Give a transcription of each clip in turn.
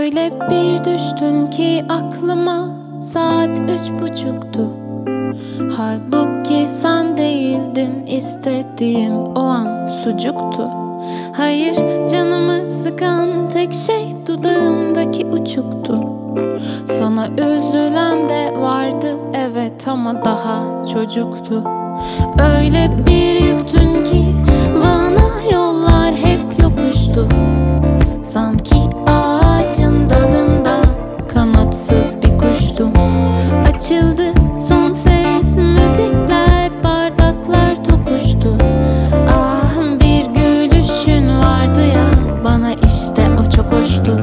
Öyle bir düştün ki aklıma, saat 3.30'tu. Halbuki sen değildin, istediğim o an sucuktu. Hayır, canımı sıkan tek şey dudağımdaki uçuktu. Sana üzülen de vardı, evet, ama daha çocuktu. Öyle bir yüktün ki bana yollar hep yokuştu. Sanki ağacın dalında kanatsız bir kuştum. Açıldı son ses, müzikler, bardaklar tokuştu. Ah, bir gülüşün vardı ya bana, işte o çok hoştu.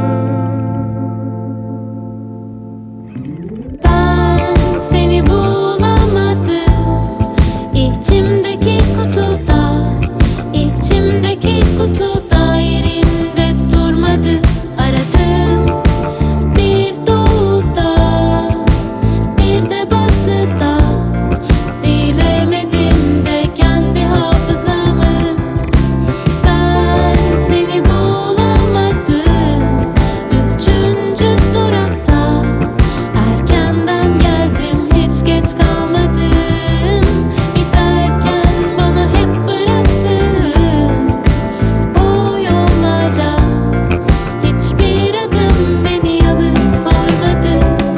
Ben seni bulamadım içimdeki kutuda, içimdeki kutuda yerinde durmadı. Aradım bir doğuda, bir de batıda, silemedim de kendi hafızamı. Ben seni bulamadım üçüncü durakta, erkenden geldim, hiç geç kalmadım. Giderken bana hep bıraktın o yollara, hiçbir adım beni alıkoymadı.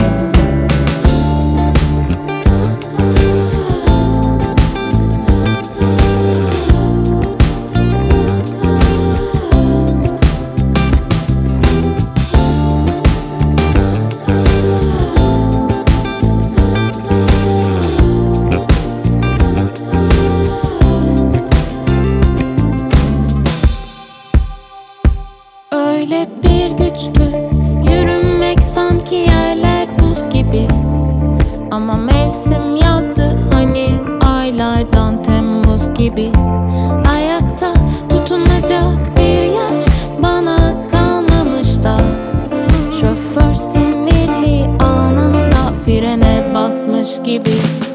Öyle bir güçtü yürümek, sanki yerler buz gibi. Ama mevsim yazdı hani, aylardan Temmuz gibi. Ayakta tutunacak bir yer bana kalmamış da, şoför sinirli anında frene basmış gibi.